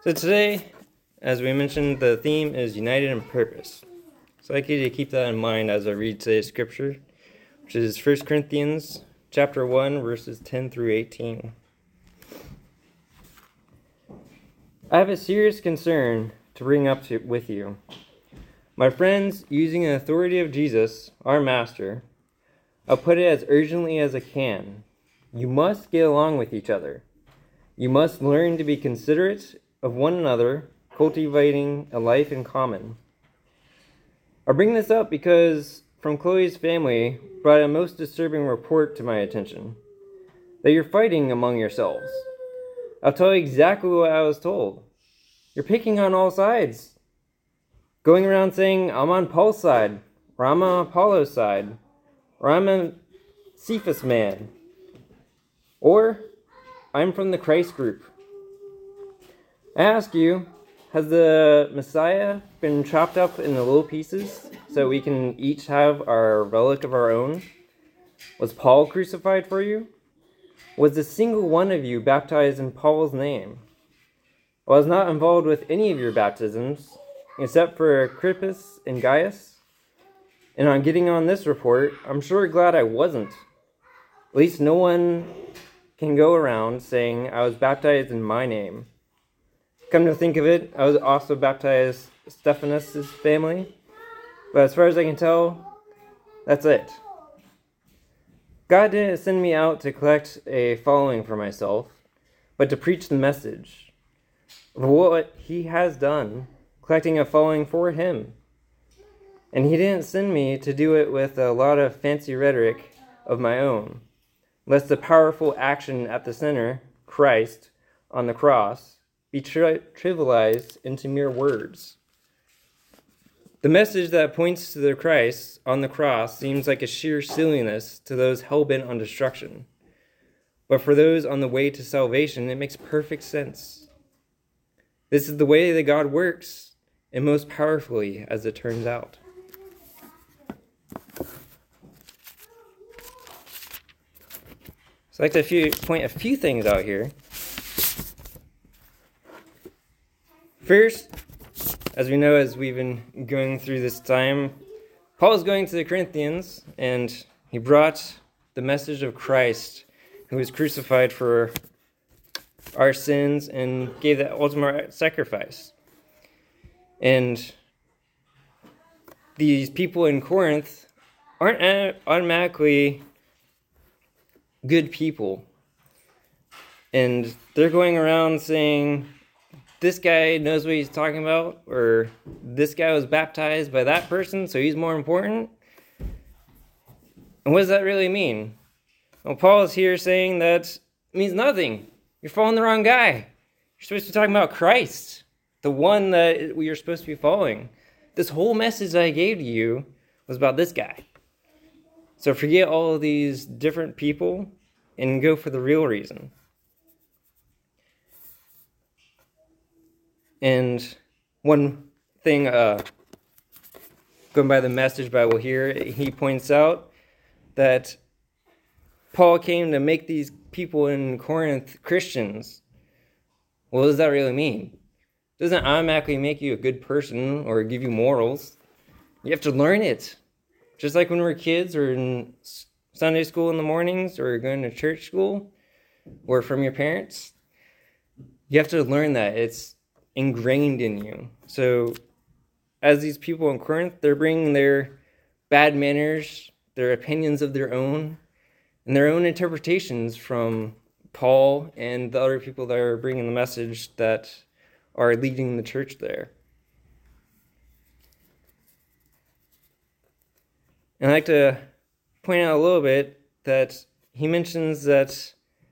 So today, as we mentioned, the theme is United in Purpose. So I'd like you to keep that in mind as I read today's scripture, which is 1 Corinthians chapter 1, verses 10 through 18. I have a serious concern to bring up with you. My friends, using the authority of Jesus, our Master, I'll put it as urgently as I can. You must get along with each other. You must learn to be considerate of one another, cultivating a life in common. I bring this up because from Chloe's family brought a most disturbing report to my attention, that you're fighting among yourselves. I'll tell you exactly what I was told. You're picking on all sides, going around saying, I'm on Paul's side, or I'm on Apollo's side, or I'm a Cephas man, or I'm from the Christ group. I ask you, has the Messiah been chopped up into little pieces so we can each have our relic of our own? Was Paul crucified for you? Was a single one of you baptized in Paul's name? I was not involved with any of your baptisms, except for Crispus and Gaius. And on getting on this report, I'm sure glad I wasn't. At least no one can go around saying I was baptized in my name. Come to think of it, I was also baptized Stephanus' family. But as far as I can tell, that's it. God didn't send me out to collect a following for myself, but to preach the message of what he has done, collecting a following for him. And he didn't send me to do it with a lot of fancy rhetoric of my own, lest the powerful action at the center, Christ, on the cross, be trivialized into mere words. The message that points to the Christ on the cross seems like a sheer silliness to those hell-bent on destruction. But for those on the way to salvation, it makes perfect sense. This is the way that God works, and most powerfully, as it turns out. So I'd like to point a few things out here. First, as we know, as we've been going through this time, Paul is going to the Corinthians, and he brought the message of Christ, who was crucified for our sins and gave that ultimate sacrifice. And these people in Corinth aren't automatically good people. And they're going around saying, this guy knows what he's talking about, or this guy was baptized by that person, so he's more important. And what does that really mean? Well, Paul is here saying that it means nothing. You're following the wrong guy. You're supposed to be talking about Christ, the one that you're supposed to be following. This whole message that I gave to you was about this guy. So forget all of these different people and go for the real reason. And one thing, going by the Message Bible here, he points out that Paul came to make these people in Corinth Christians. What does that really mean? It doesn't automatically make you a good person or give you morals. You have to learn it. Just like when we're kids or in Sunday school in the mornings or going to church school or from your parents. You have to learn that. It's ingrained in you. So as these people in Corinth, they're bringing their bad manners, their opinions of their own, and their own interpretations from Paul and the other people that are bringing the message that are leading the church there. And I'd like to point out a little bit that he mentions that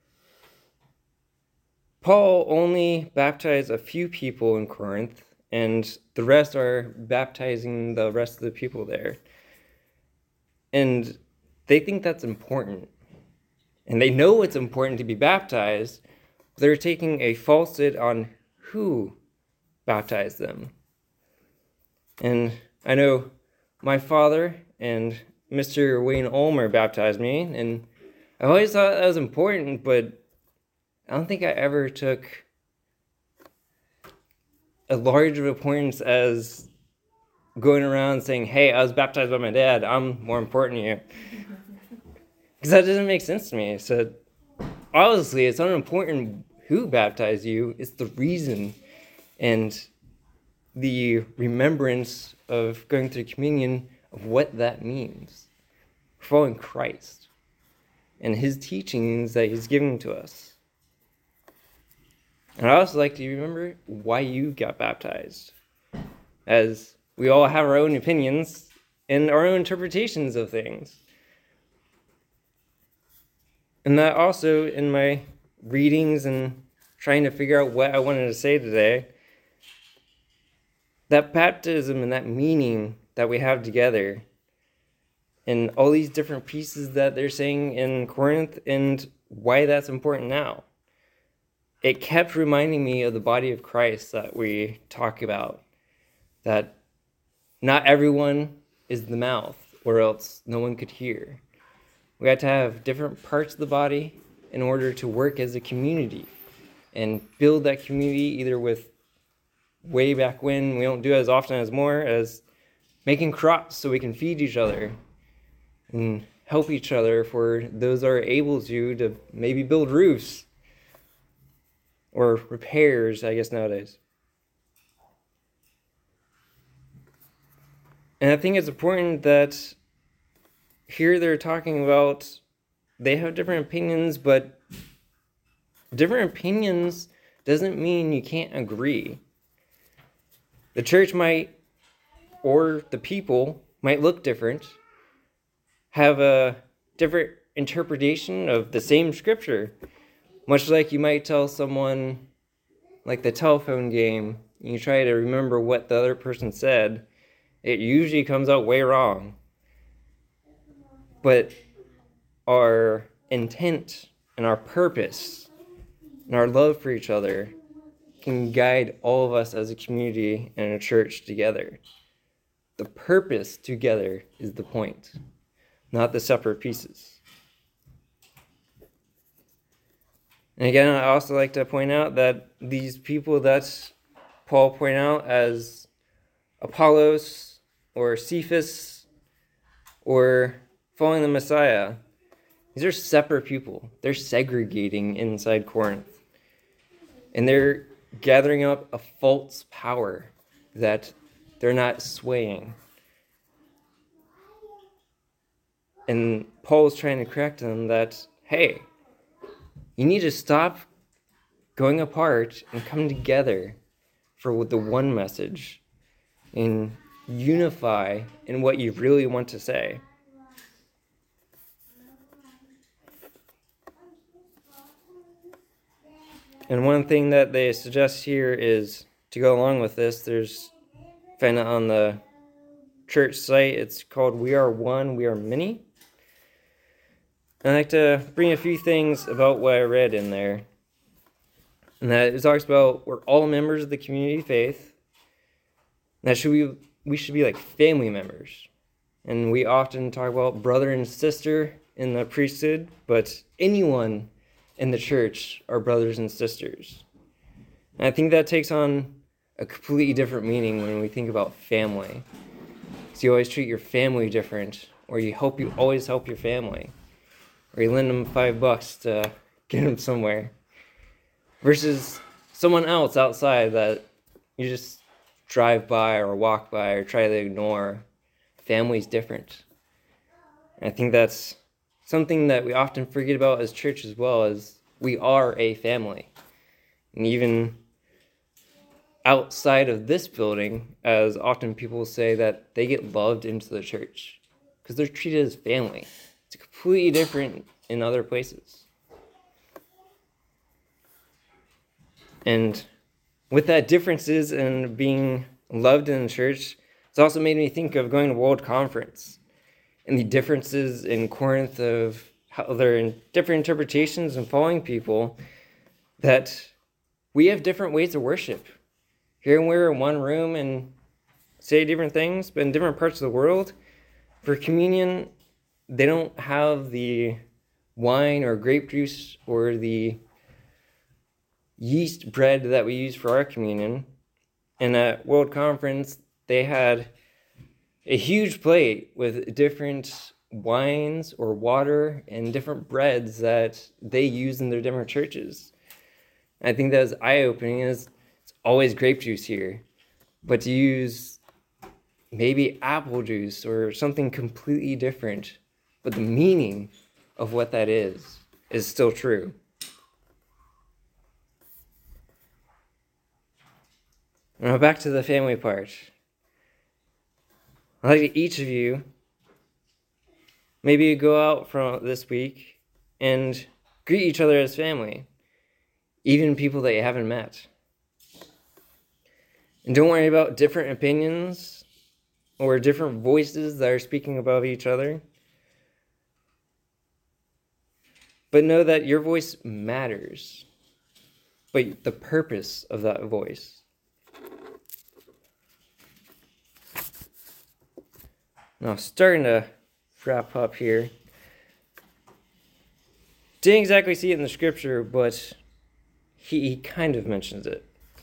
Paul only baptized a few people in Corinth, and the rest are baptizing the rest of the people there. And they think that's important. And they know it's important to be baptized, but they're taking a falsehood on who baptized them. And I know my father and Mr. Wayne Ulmer baptized me, and I always thought that was important, but I don't think I ever took as large of importance as going around saying, hey, I was baptized by my dad, I'm more important to you. Because that doesn't make sense to me. So honestly, it's not important who baptized you, it's the reason and the remembrance of going through communion of what that means. Following Christ and his teachings that he's giving to us. And I also like to remember why you got baptized, as we all have our own opinions and our own interpretations of things. And that also, in my readings and trying to figure out what I wanted to say today, that baptism and that meaning that we have together, and all these different pieces that they're saying in Corinth, and why that's important now. It kept reminding me of the body of Christ that we talk about, that not everyone is the mouth, or else no one could hear. We have to have different parts of the body in order to work as a community and build that community, either with way back when, we don't do it as often as more, as making crops so we can feed each other and help each other for those that are able to maybe build roofs or repairs, I guess, nowadays. And I think it's important that here they're talking about they have different opinions, but different opinions doesn't mean you can't agree. The church might, or the people might look different, have a different interpretation of the same scripture. Much like you might tell someone, like the telephone game, you try to remember what the other person said, it usually comes out way wrong. But our intent and our purpose and our love for each other can guide all of us as a community and a church together. The purpose together is the point, not the separate pieces. And again, I also like to point out that these people that Paul pointed out as Apollos or Cephas or following the Messiah, these are separate people. They're segregating inside Corinth. And they're gathering up a false power that they're not swaying. And Paul's trying to correct them that, hey, you need to stop going apart and come together for the one message and unify in what you really want to say. And one thing that they suggest here is to go along with this, there's find it on the church site, it's called We Are One, We Are Many. And I'd like to bring a few things about what I read in there. And that it talks about we're all members of the community of faith. And that we should be like family members. And we often talk about brother and sister in the priesthood, but anyone in the church are brothers and sisters. And I think that takes on a completely different meaning when we think about family. So you always treat your family different, or you always help your family. Or you lend them $5 to get them somewhere. Versus someone else outside that you just drive by or walk by or try to ignore. Family's different. And I think that's something that we often forget about as church as well, as we are a family. And even outside of this building, as often people say that they get loved into the church because they're treated as family. It's completely different in other places. And with that differences and being loved in the church, it's also made me think of going to World Conference and the differences in Corinth of how they're in different interpretations and following people, that we have different ways of worship. Here we're in one room and say different things, but in different parts of the world, for communion, they don't have the wine or grape juice or the yeast bread that we use for our communion. in a World Conference, they had a huge plate with different wines or water and different breads that they use in their different churches. I think that was eye-opening. It's always grape juice here, but to use maybe apple juice or something completely different, but the meaning of what that is still true. Now back to the family part. I'd like each of you maybe go out from this week and greet each other as family, even people that you haven't met. And don't worry about different opinions or different voices that are speaking above each other. But know that your voice matters, but the purpose of that voice. Now, starting to wrap up here. Didn't exactly see it in the scripture, but he kind of mentions it.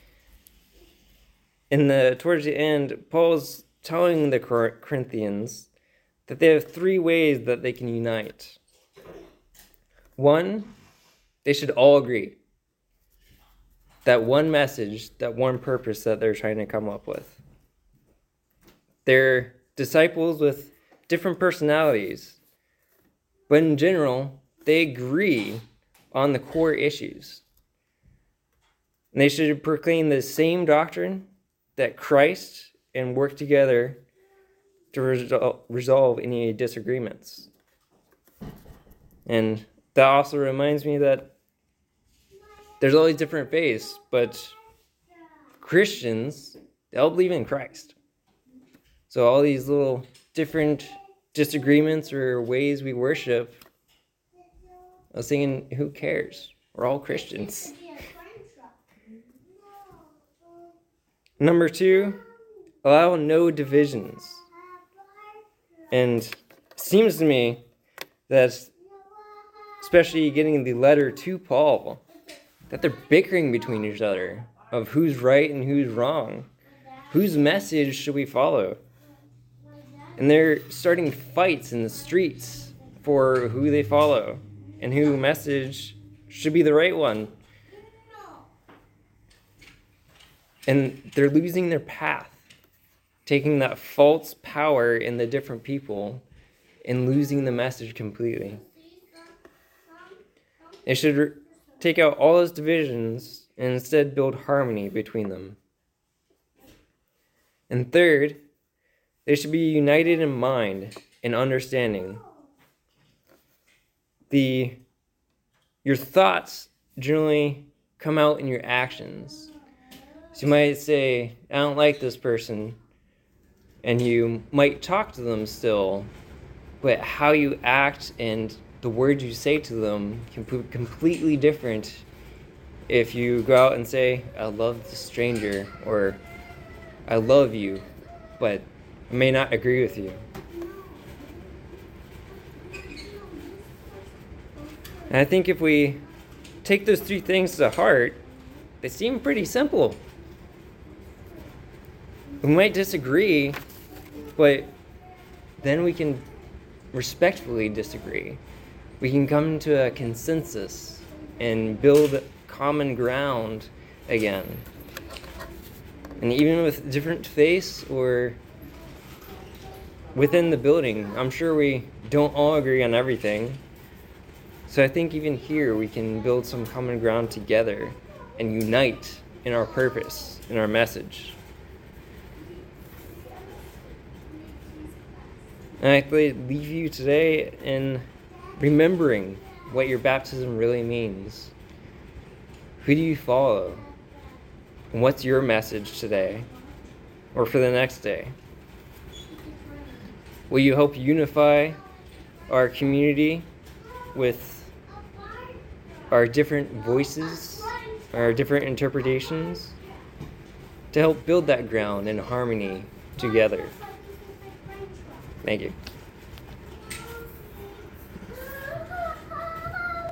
Towards the end, Paul's telling the Corinthians that they have 3 ways that they can unite. 1, they should all agree. That one message, that one purpose that they're trying to come up with. They're disciples with different personalities, but in general, they agree on the core issues. And they should proclaim the same doctrine that Christ and work together to resolve any disagreements. And that also reminds me that there's all these different faiths, but Christians, they all believe in Christ. So all these little different disagreements or ways we worship, I was thinking, who cares? We're all Christians. Number 2, allow no divisions. And it seems to me that, especially getting the letter to Paul, that they're bickering between each other of who's right and who's wrong. Whose message should we follow? And they're starting fights in the streets for who they follow and whose message should be the right one. And they're losing their path, taking that false power in the different people and losing the message completely. They should take out all those divisions and instead build harmony between them. And third, they should be united in mind and understanding. Your thoughts generally come out in your actions. So you might say, I don't like this person, and you might talk to them still, but how you act and the words you say to them can be completely different if you go out and say, I love the stranger, or I love you, but I may not agree with you. And I think if we take those 3 things to heart, they seem pretty simple. We might disagree, but then we can respectfully disagree. We can come to a consensus and build common ground again. And even with different faiths or within the building, I'm sure we don't all agree on everything. So I think even here we can build some common ground together and unite in our purpose, in our message. And I leave you today in remembering what your baptism really means. Who do you follow? And what's your message today or for the next day? Will you help unify our community with our different voices, our different interpretations, to help build that ground in harmony together? Thank you.